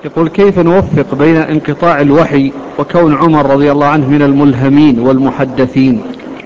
يقول: كيف نوفق بين انقطاع الوحي وكون عمر رضي الله عنه من الملهمين والمحدثين؟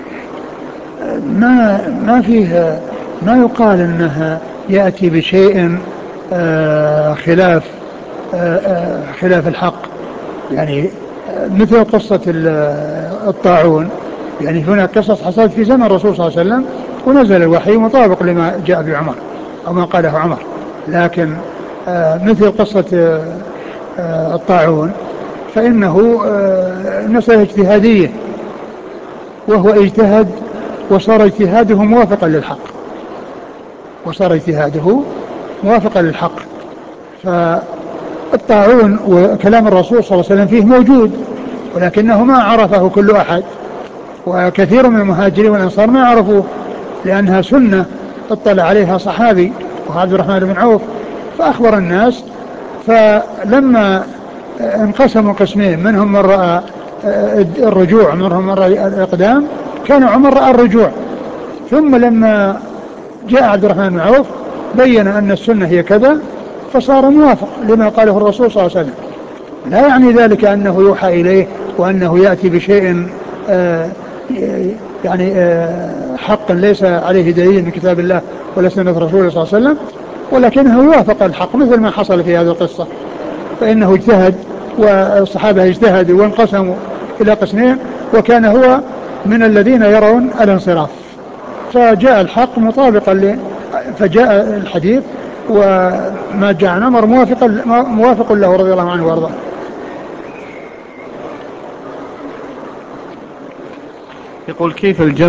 ما فيه، ما يقال انها يأتي بشيء خلاف خلاف الحق. يعني مثل قصة الطاعون، يعني هناك قصص حصلت في زمن الرسول صلى الله عليه وسلم ونزل الوحي مطابق لما جاء بعمر أو ما قاله عمر. لكن مثل قصة الطاعون فإنه مسألة اجتهادية، وهو اجتهد وصار اجتهاده موافقا للحق، وصار اجتهاده موافقا للحق. فالطاعون وكلام الرسول صلى الله عليه وسلم فيه موجود، ولكنه ما عرفه كل أحد، وكثير من المهاجرين والأنصار ما عرفوه، لأنها سنة اطلع عليها صحابي وهو عبد الرحمن بن عوف فأخبر الناس. فلما انقسموا قسمين، منهم من رأى الرجوع ومنهم من رأى الإقدام، كان عمر رأى الرجوع. ثم لما جاء عبد الرحمن بن عوف بين أن السنة هي كذا، فصار موافق لما قاله الرسول صلى الله عليه وسلم. لا يعني ذلك أنه يوحى إليه وأنه يأتي بشيء آه، يعني حق ليس عليه دليل من كتاب الله ولا سنة رسوله صلى الله عليه وسلم، ولكنه يوافق الحق مثل ما حصل في هذه القصة. فإنه اجتهد والصحابة اجتهدوا وانقسموا إلى قسمين، وكان هو من الذين يرون الانصراف، فجاء الحق مطابقا فجاء الحديث وما جاء عن عمر موافق له رضي الله عنه وارضاه. يقول: كيف الجمع